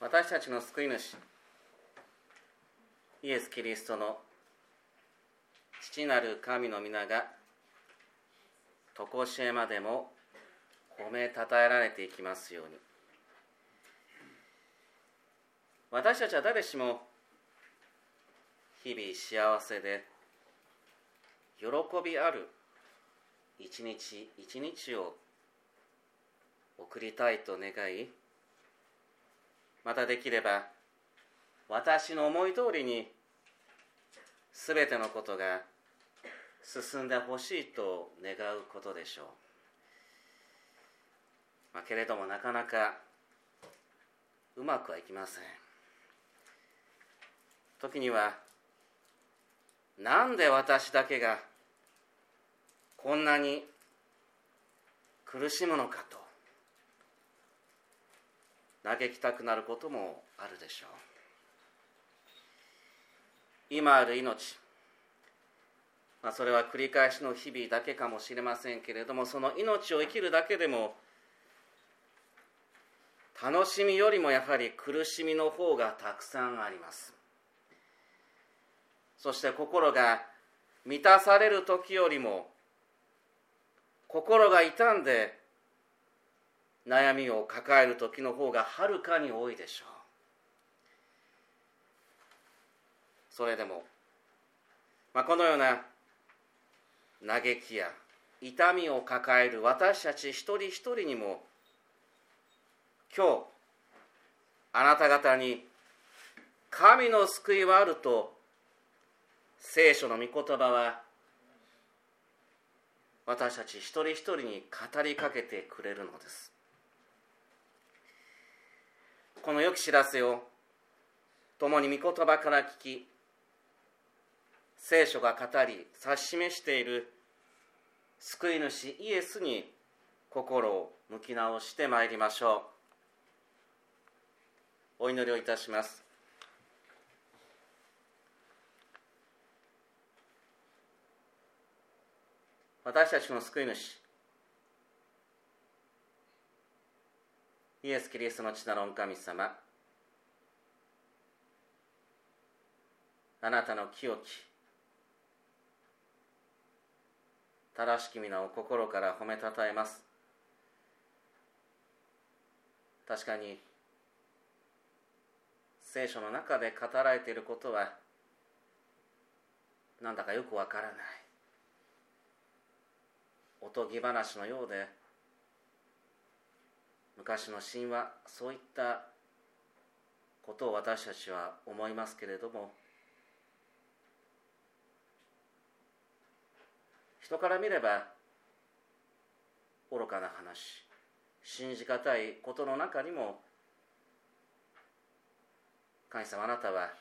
私たちの救い主イエス・キリストの父なる神の皆が常しえまでも褒めたたえられていきますように。私たちは誰しも日々幸せで喜びある一日一日を送りたいと願い、またできれば私の思い通りにすべてのことが進んでほしいと願うことでしょう。けれどもなかなかうまくはいきません。時にはなんで私だけがこんなに苦しむのかと嘆きたくなることもあるでしょう。今ある命、それは繰り返しの日々だけかもしれませんけれども、その命を生きるだけでも楽しみよりもやはり苦しみの方がたくさんあります。そして心が満たされる時よりも心が痛んで悩みを抱える時の方がはるかに多いでしょう。それでも、このような嘆きや痛みを抱える私たち一人一人にも、今日あなた方に神の救いはあると聖書の御言葉は私たち一人一人に語りかけてくれるのです。この良き知らせを共に御言葉から聞き、聖書が語り指し示している救い主イエスに心を向き直してまいりましょう。お祈りをいたします。私たちの救い主イエス・キリストの父なる御神様、あなたの清き正しき皆を心から褒めたたえます。確かに聖書の中で語られていることはなんだかよくわからない、おとぎ話のようで、昔の神話、そういったことを私たちは思いますけれども、人から見れば愚かな話、信じがたいことの中にも、神様、あなたは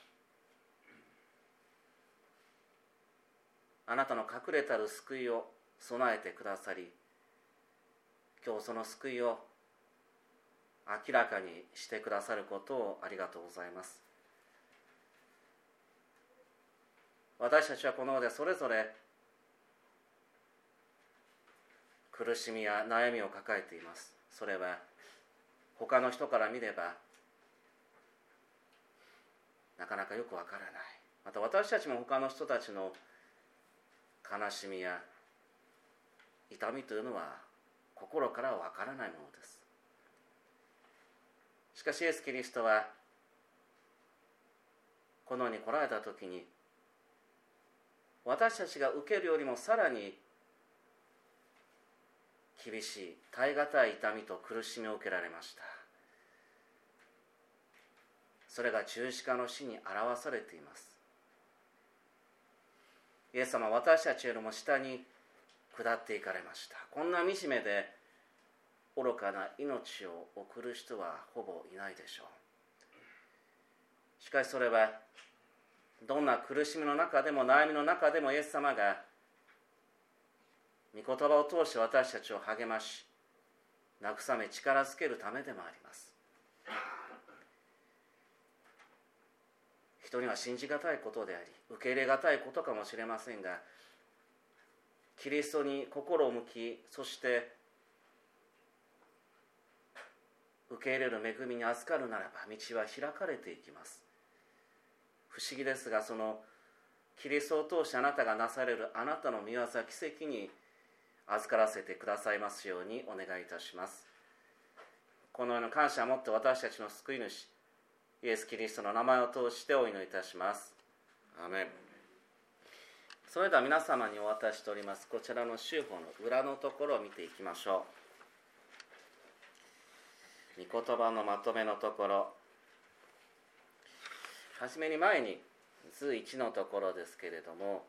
あなたの隠れたる救いを備えてくださり、今日その救いを明らかにしてくださることをありがとうございます。私たちはこの世でそれぞれ苦しみや悩みを抱えています。それは他の人から見ればなかなかよくわからない。また私たちも他の人たちの悲しみや痛みというのは心からはわからないものです。しかしイエス・キリストはこの世に来られた時に、私たちが受けるよりもさらに厳しい耐え難い痛みと苦しみを受けられました。それが十字架の死に表されています。イエス様は私たちよりも下に下っていかれました。こんな惨めで愚かな命を送る人はほぼいないでしょう。しかしそれはどんな苦しみの中でも悩みの中でも、イエス様が御言葉を通して私たちを励まし慰め力づけるためでもあります。人には信じがたいことであり受け入れがたいことかもしれませんが、キリストに心を向き、そして受け入れる恵みに預かるならば道は開かれていきます。不思議ですが、そのキリストを通してあなたがなされるあなたの御業、奇跡に預からせてくださいますようにお願いいたします。このような感謝を持って私たちの救い主イエス・キリストの名前を通してお祈りいたします。アーメン。それでは皆様にお渡ししておりますこちらの週報の裏のところを見ていきましょう。御言葉のまとめのところ、はじめに前に図1のところですけれども、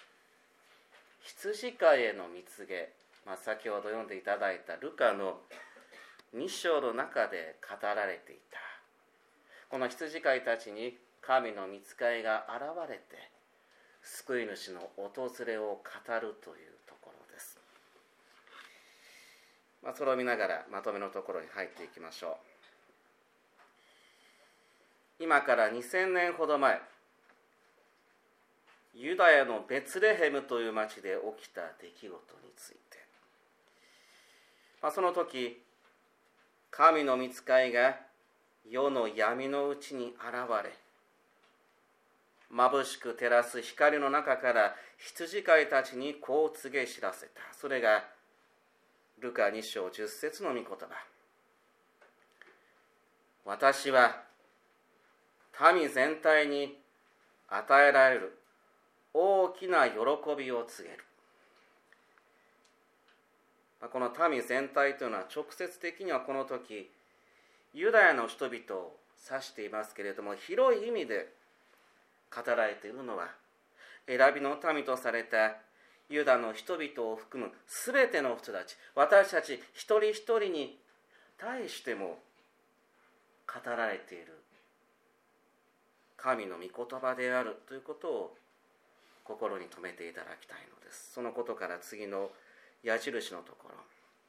羊飼いへの蜜げ、先ほど読んでいただいたルカの2章の中で語られていた、この羊飼いたちに神の御使いが現れて救い主の訪れを語るというところです。それを見ながらまとめのところに入っていきましょう。今から2000年ほど前、ユダヤのベツレヘムという町で起きた出来事について、その時神の御使いが世の闇のうちに現れ、眩しく照らす光の中から羊飼いたちにこう告げ知らせた。それがルカ2章10節の御言葉。私は民全体に与えられる大きな喜びを告げる。この民全体というのは直接的にはこの時ユダヤの人々を指していますけれども、広い意味で語られているのは選びの民とされたユダの人々を含むすべての人たち、私たち一人一人に対しても語られている神の御言葉であるということを心に留めていただきたいのです。そのことから次の矢印のところ、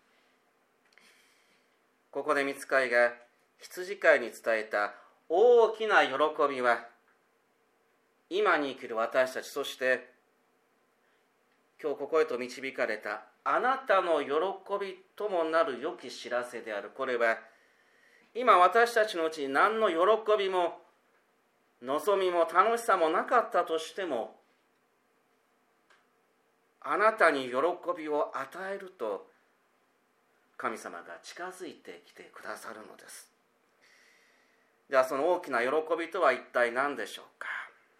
ここで御使いが羊飼いに伝えた大きな喜びは、今に生きる私たち、そして今日ここへと導かれたあなたの喜びともなる良き知らせである。これは今私たちのうちに何の喜びも望みも楽しさもなかったとしても、あなたに喜びを与えると神様が近づいてきてくださるのです。ではその大きな喜びとは一体何でしょうか。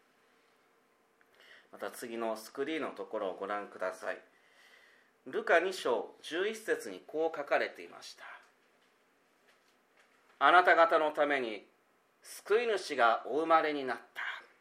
また次のスクリーンのところをご覧ください。ルカ2章11節にこう書かれていました。あなた方のために救い主がお生まれになった。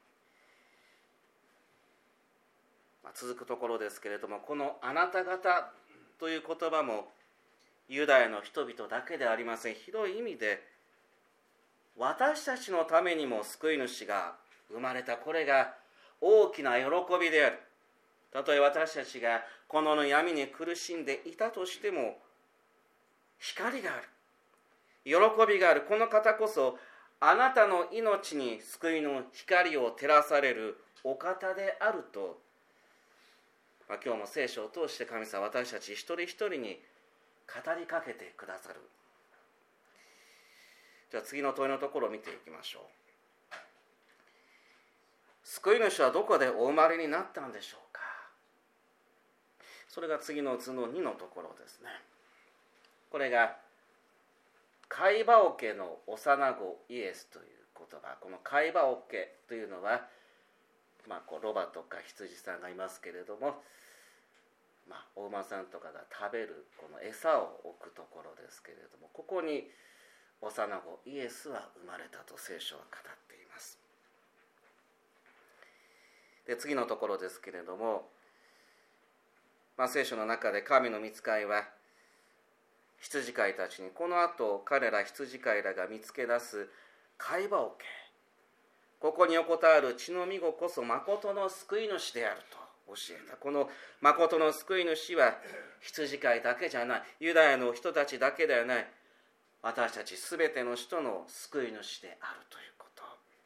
続くところですけれども、このあなた方という言葉もユダヤの人々だけではありません。広い意味で私たちのためにも救い主が生まれた。これが大きな喜びである。たとえ私たちがこの闇に苦しんでいたとしても、光がある、喜びがある。この方こそあなたの命に救いの光を照らされるお方であると、今日も聖書を通して神様は私たち一人一人に語りかけてくださる。じゃあ次の問いのところを見ていきましょう。救い主はどこでお生まれになったんでしょうか。それが次の図の2のところですね。これがカイバオケの幼子イエスという言葉。このカイバオケというのは、ロバとか羊さんがいますけれども、お馬さんとかが食べるこの餌を置くところですけれども、ここに幼子イエスは生まれたと聖書は語っています。で次のところですけれども、聖書の中で神の御使いは羊飼いたちに、この後彼ら羊飼いらが見つけ出す貝羽桶、ここに横たわる血のみ子こそ誠の救い主であると教えた。この誠の救い主は羊飼いだけじゃない、ユダヤの人たちだけではない、私たちすべての人の救い主であるということ。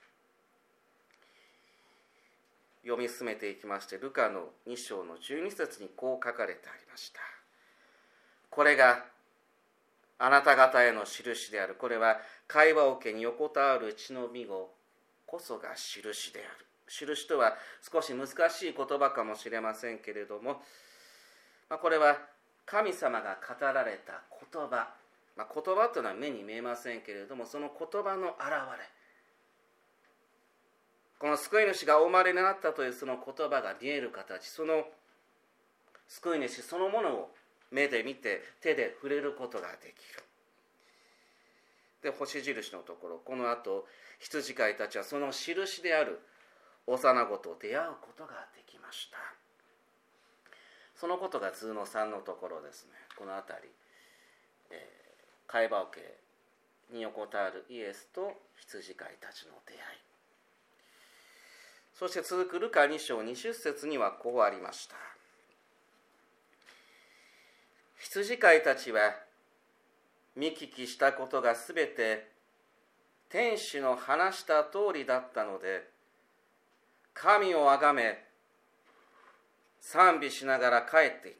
読み進めていきまして、ルカの2章の12節にこう書かれてありました。これがあなた方への印である。これは会話桶に横たわる血のみごこそが印である。印とは少し難しい言葉かもしれませんけれども、これは神様が語られた言葉、言葉というのは目に見えませんけれども、その言葉の現れ、この救い主がお生まれになったというその言葉が見える形、その救い主そのものを目で見て手で触れることができる。で、星印のところ、この後羊飼いたちはその印である幼子と出会うことができました。そのことが図の3のところですね。この辺り、会話桶に横たわるイエスと羊飼いたちの出会い。そして続くルカ2章20節にはこうありました。羊飼いたちは見聞きしたことがすべて天使の話した通りだったので、神をあがめ賛美しながら帰っていった。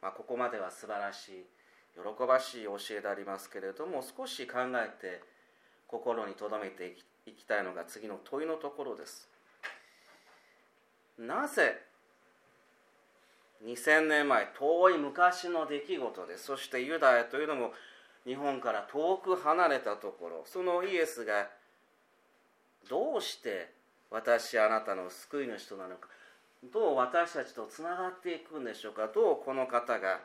ここまでは素晴らしい喜ばしい教えでありますけれども、少し考えて心に留めていきたいのが次の問いのところです。なぜ2000年前、遠い昔の出来事で、そしてユダヤというのも日本から遠く離れたところ、そのイエスがどうして私あなたの救い主となるのか、どう私たちとつながっていくんでしょうか、どうこの方が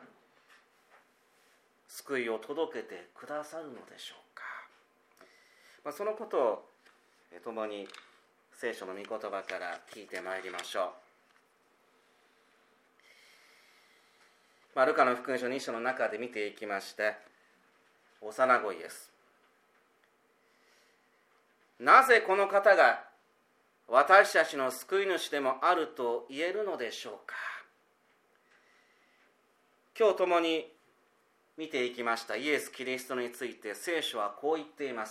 救いを届けてくださるのでしょうか。そのことを共に聖書の御言葉から聞いてまいりましょう。ルカの福音書2章の中で見ていきまして、幼子イエス、なぜこの方が私たちの救い主でもあると言えるのでしょうか。今日共に見ていきましたイエス・キリストについて聖書はこう言っています。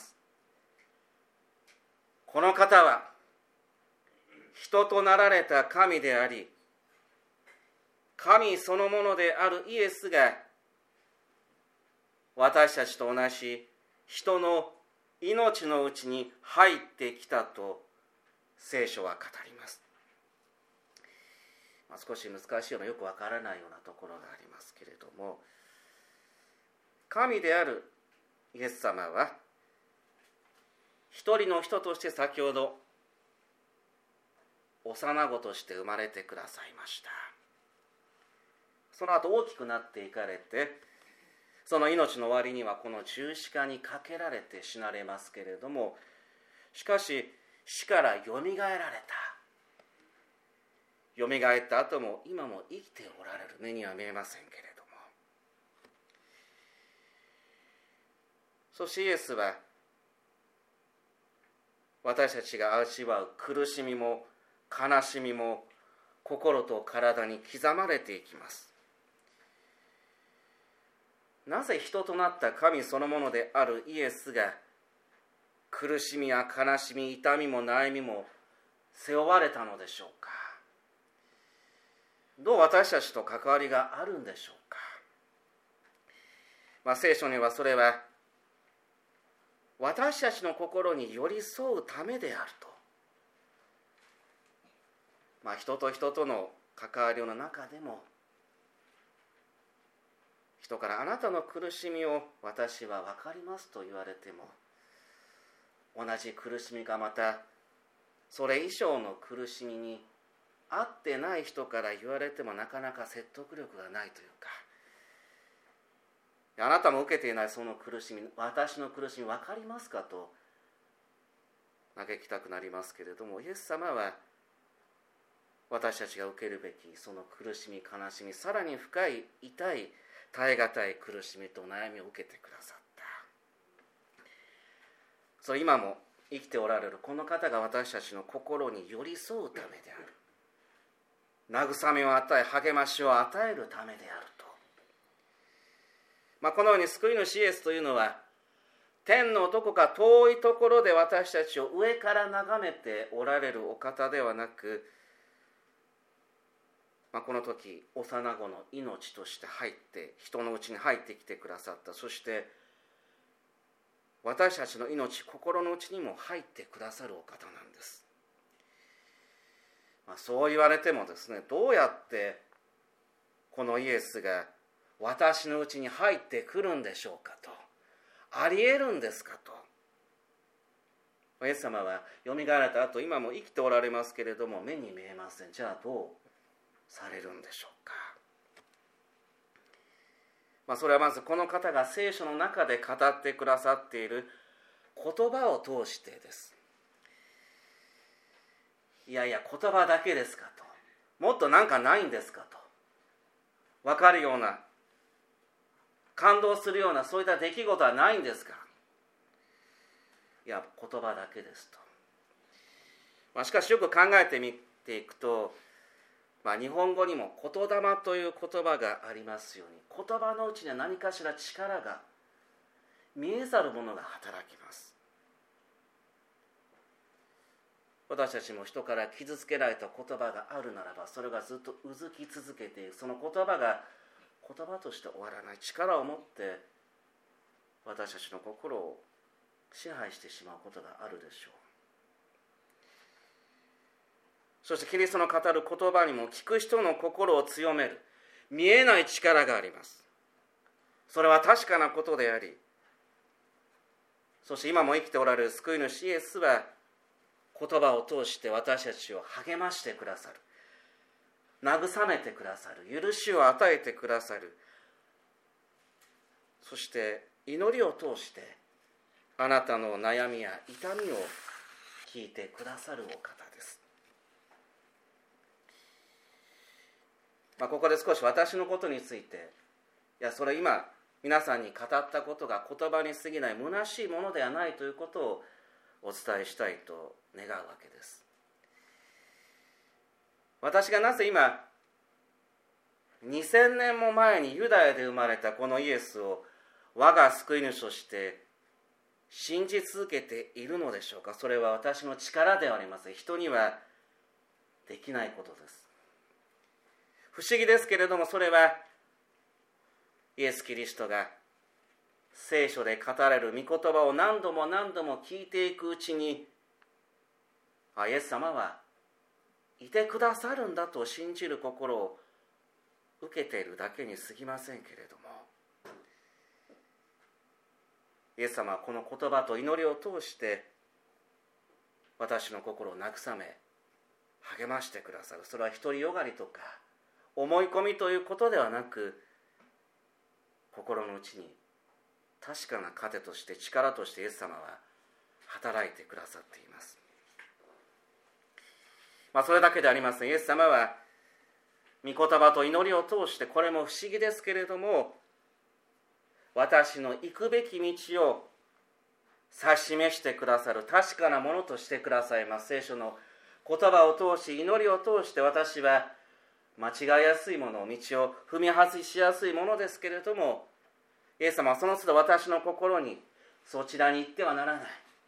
この方は人となられた神であり、神そのものであるイエスが私たちと同じ人の命のうちに入ってきたと聖書は語ります。少し難しいようなよくわからないようなところがありますけれども、神であるイエス様は一人の人として先ほど幼子として生まれてくださいました。その後大きくなっていかれて、その命の終わりにはこの十字架にかけられて死なれますけれども、しかし死からよみがえられた。よみがえった後も今も生きておられる。目には見えませんけれども、そしてイエスは私たちが味わう苦しみも悲しみも心と体に刻まれていきます。なぜ人となった神そのものであるイエスが苦しみや悲しみ、痛みも悩みも背負われたのでしょうか。どう私たちと関わりがあるんでしょうか。聖書にはそれは私たちの心に寄り添うためであると。人と人との関わりの中でも、人からあなたの苦しみを私は分かりますと言われても、同じ苦しみがまたそれ以上の苦しみに合ってない人から言われてもなかなか説得力がないというか、あなたも受けていないその苦しみ、私の苦しみ分かりますかと嘆きたくなりますけれども、イエス様は私たちが受けるべきその苦しみ、悲しみ、さらに深い痛い耐え難い苦しみと悩みを受けてくださった。それ今も生きておられるこの方が私たちの心に寄り添うためである。慰めを与え、励ましを与えるためであると。このように救い主イエスというのは、天のどこか遠いところで私たちを上から眺めておられるお方ではなく、 この時幼子の命として入って人のうちに入ってきてくださった。そして私たちの命、心のうちにも入ってくださるお方なんです。そう言われてもですね、どうやってこのイエスが私のうちに入ってくるんでしょうかと、ありえるんですかと。イエス様はよみがえられた後、今も生きておられますけれども目に見えません。じゃあどうされるんでしょうか。それはまずこの方が聖書の中で語ってくださっている言葉を通してです。いやいや言葉だけですかと、もっとなんかないんですかと、分かるような、感動するようなそういった出来事はないんですか。いや言葉だけですと。しかしよく考えてみていくと、日本語にも言霊という言葉がありますように、言葉のうちには何かしら力が、見えざるものが働きます。私たちも人から傷つけられた言葉があるならば、それがずっとうずき続けている。その言葉が言葉として終わらない。力を持って私たちの心を支配してしまうことがあるでしょう。そしてキリストの語る言葉にも聞く人の心を強める見えない力があります。それは確かなことであり、そして今も生きておられる救い主イエスは言葉を通して私たちを励ましてくださる、慰めてくださる、許しを与えてくださる。そして祈りを通してあなたの悩みや痛みを聞いてくださるお方です。ここで少し私のことについて、それ今皆さんに語ったことが言葉に過ぎない虚しいものではないということをお伝えしたいと願うわけです。私がなぜ今2000年も前にユダヤで生まれたこのイエスを我が救い主として信じ続けているのでしょうか。それは私の力ではありません。人にはできないことです。不思議ですけれども、それはイエス・キリストが聖書で語られる御言葉を何度も何度も聞いていくうちに、イエス様はいてくださるんだと信じる心を受けているだけに過ぎませんけれども、イエス様はこの言葉と祈りを通して私の心を慰め励ましてくださる。それは独りよがりとか思い込みということではなく、心の内に確かな糧として力としてイエス様は働いてくださっています。それだけではありません。イエス様は御言葉と祈りを通して、これも不思議ですけれども、私の行くべき道を指し示してくださる確かなものとしてくださいます。聖書の言葉を通し、祈りを通して、私は間違いやすいもの、道を踏み外しやすいものですけれども、イエス様はその都度私の心に、そちらに行ってはならない、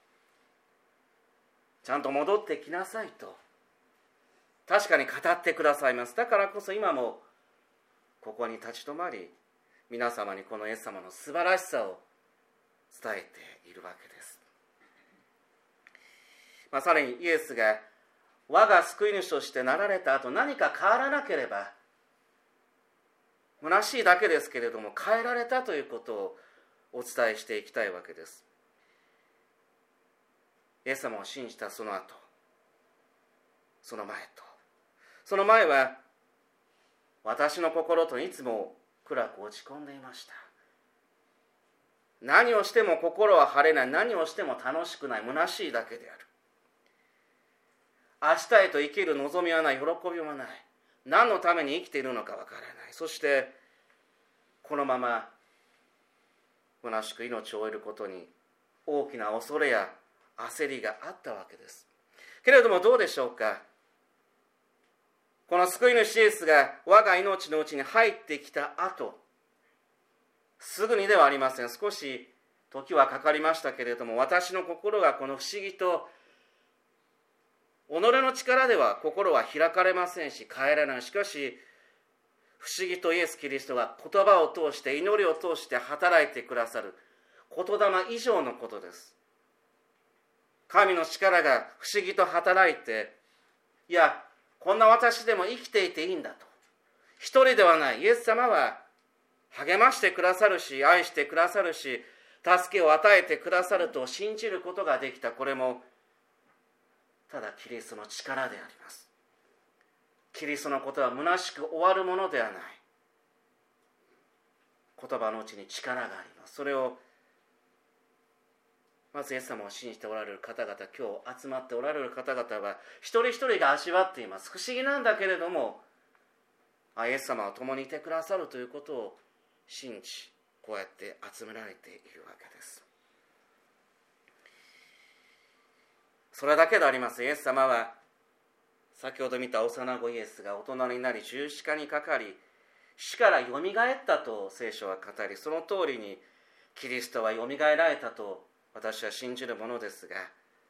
ちゃんと戻ってきなさいと確かに語ってくださいます。だからこそ今もここに立ち止まり、皆様にこのイエス様の素晴らしさを伝えているわけです。さらにイエスが我が救い主としてなられた後、何か変わらなければ、虚しいだけですけれども変えられたということをお伝えしていきたいわけです。イエス様を信じたその後、その前と、その前は私の心といつも暗く落ち込んでいました。何をしても心は晴れない、何をしても楽しくない、虚しいだけである。明日へと生きる望みはない、喜びもない、何のために生きているのかわからない。そしてこのまま虚しく命を終えることに大きな恐れや焦りがあったわけです。けれどもどうでしょうか。この救い主イエスが我が命のうちに入ってきた後、すぐにではありません。少し時はかかりましたけれども、私の心がこの不思議と、己の力では心は開かれませんし変えられない。しかし不思議とイエス・キリストが言葉を通して、祈りを通して働いてくださる言霊以上のことです。神の力が不思議と働いて、いや、こんな私でも生きていていいんだと、一人ではないイエス様は励ましてくださるし、愛してくださるし、助けを与えてくださると信じることができた。これもただキリストの力であります。キリストのことは虚しく終わるものではない。言葉のうちに力があります。それをまずイエス様を信じておられる方々、今日集まっておられる方々は一人一人が味わっています。不思議なんだけれども、イエス様は共にいてくださるということを信じ、こうやって集められているわけです。それだけであります。イエス様は先ほど見た幼子イエスが大人になり十字架にかかり、死からよみがえったと聖書は語り、その通りにキリストはよみがえられたと私は信じるものですが、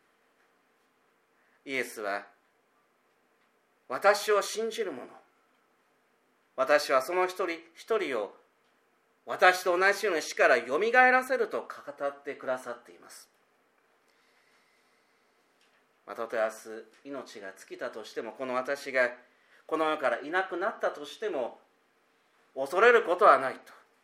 イエスは私を信じる者、私はその一人一人を私と同じように死からよみがえらせると語ってくださっています。たとえ明日命が尽きたとしても、この私がこの世からいなくなったとしても恐れることはないと。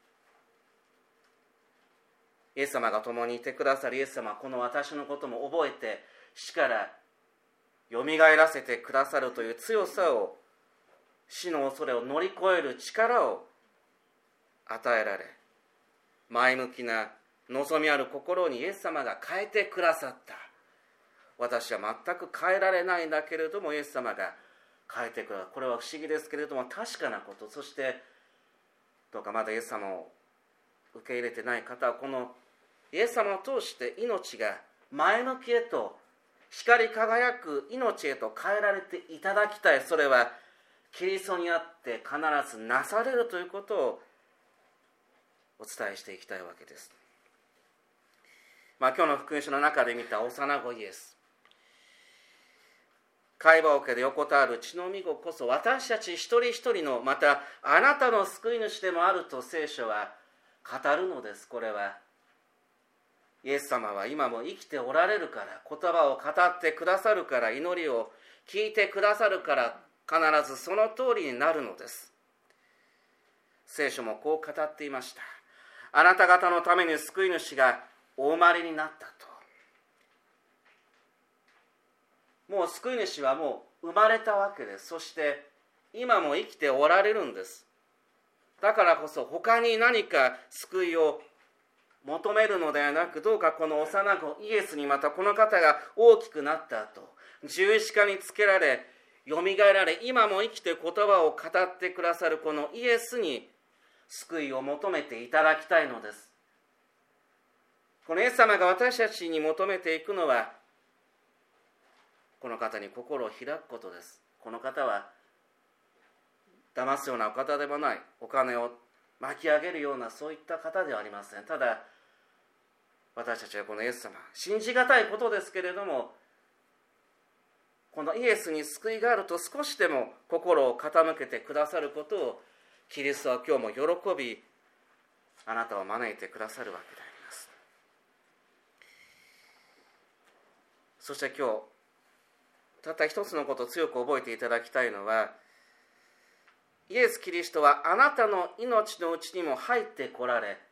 イエス様が共にいてくださり、イエス様はこの私のことも覚えて死からよみがえらせてくださるという強さを、死の恐れを乗り越える力を与えられ、前向きな望みある心にイエス様が変えてくださった。私は全く変えられないんだけれども、イエス様が変えてくださる。これは不思議ですけれども確かなこと。そしてどうかまだイエス様を受け入れてない方は、このイエス様を通して命が前向きへと、光り輝く命へと変えられていただきたい。それはキリストにあって必ずなされるということをお伝えしていきたいわけです。今日の福音書の中で見た幼子イエス、会話桶で横たわる血のみ子こそ私たち一人一人の、またあなたの救い主でもあると聖書は語るのです。これはイエス様は今も生きておられるから、言葉を語ってくださるから、祈りを聞いてくださるから、必ずその通りになるのです。聖書もこう語っていました。あなた方のために救い主がお生まれになったと。もう救い主はもう生まれたわけです。そして今も生きておられるんです。だからこそ他に何か救いを求めるのではなく、どうかこの幼子イエスに、またこの方が大きくなった後、十字架につけられよみがえられ、今も生きて言葉を語ってくださるこのイエスに救いを求めていただきたいのです。このイエス様が私たちに求めていくのは、この方に心を開くことです。この方は騙すようなお方でもない、お金を巻き上げるようなそういった方ではありません。ただ私たちはこのイエス様、信じがたいことですけれども、このイエスに救いがあると少しでも心を傾けてくださることをキリストは今日も喜び、あなたを招いてくださるわけであります。そして今日たった一つのことを強く覚えていただきたいのは、イエス・キリストはあなたの命のうちにも入ってこられ、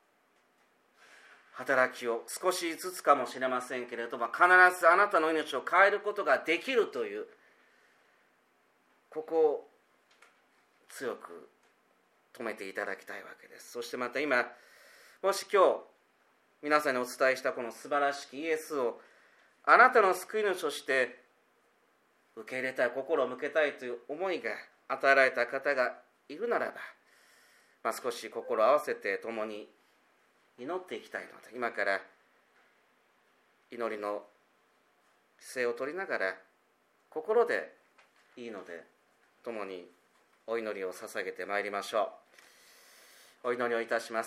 働きを少しずつかもしれませんけれども、必ずあなたの命を変えることができるという、ここを強く止めていただきたいわけです。そしてまた今、もし今日皆さんにお伝えしたこの素晴らしきイエスをあなたの救い主として受け入れたい、心を向けたいという思いが与えられた方がいるならば、少し心を合わせて共に祈っていきたいので、今から祈りの姿勢を取りながら、心でいいので共にお祈りを捧げてまいりましょう。お祈りをいたします。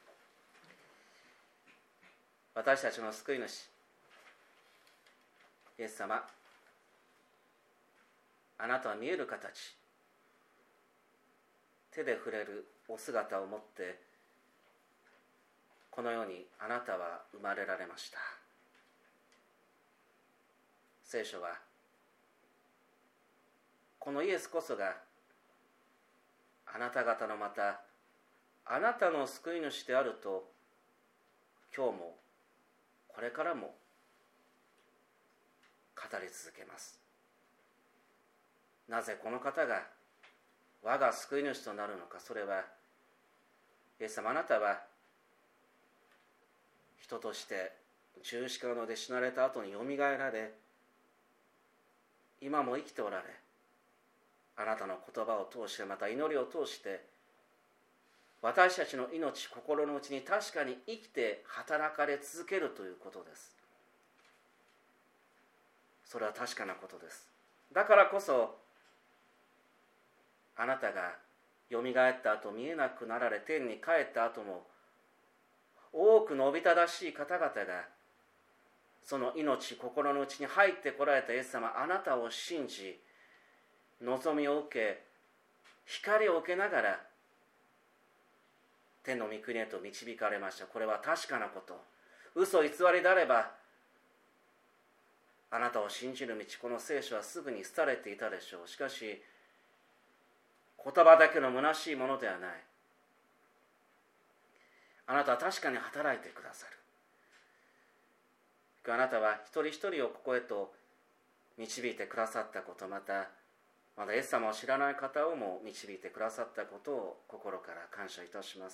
私たちの救い主イエス様、あなたは見える形、 手で触れるお姿を持ってこの世にあなたは生まれられました。聖書はこのイエスこそがあなた方のまたあなたの救い主であると今日もこれからも語り続けます。なぜこの方が我が救い主となるのか。それはイエス様、あなたは人として十字架ので死なれた後によみがえられ、今も生きておられ、あなたの言葉を通してまた祈りを通して私たちの命、心の内に確かに生きて働かれ続けるということです。それは確かなことです。だからこそあなたがよみがえった後見えなくなられ天に帰った後も多くのおびただしい方々がその命、心の内に入ってこられたイエス様、あなたを信じ望みを受け光を受けながら天の御国へと導かれました。これは確かなこと。嘘偽りであればあなたを信じる道、この聖書はすぐに廃れていたでしょう。しかし言葉だけの虚しいものではない。あなたは確かに働いてくださる。あなたは一人一人をここへと導いてくださったこと、まだイエス様を知らない方をも導いてくださったことを心から感謝いたします。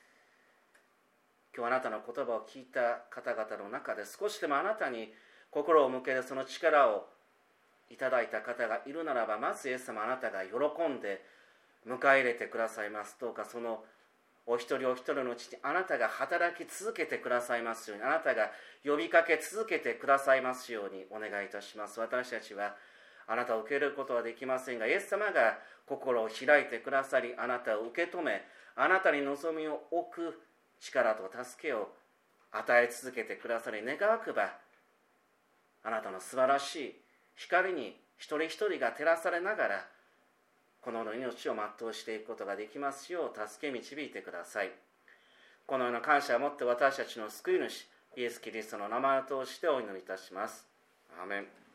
今日あなたの言葉を聞いた方々の中で少しでもあなたに心を向けてその力をいただいた方がいるならば、まずイエス様、あなたが喜んで迎え入れてくださいます。どうかそのお一人お一人のうちにあなたが働き続けてくださいますように、あなたが呼びかけ続けてくださいますようにお願いいたします。私たちはあなたを受け入れることはできませんが、イエス様が心を開いてくださり、あなたを受け止め、あなたに望みを置く力と助けを与え続けてくださり、願わくばあなたの素晴らしい光に一人一人が照らされながらこの世の命を全うしていくことができますよう助け導いてください。このような感謝を持って私たちの救い主イエス・キリストの名前を通してお祈りいたします。アーメン。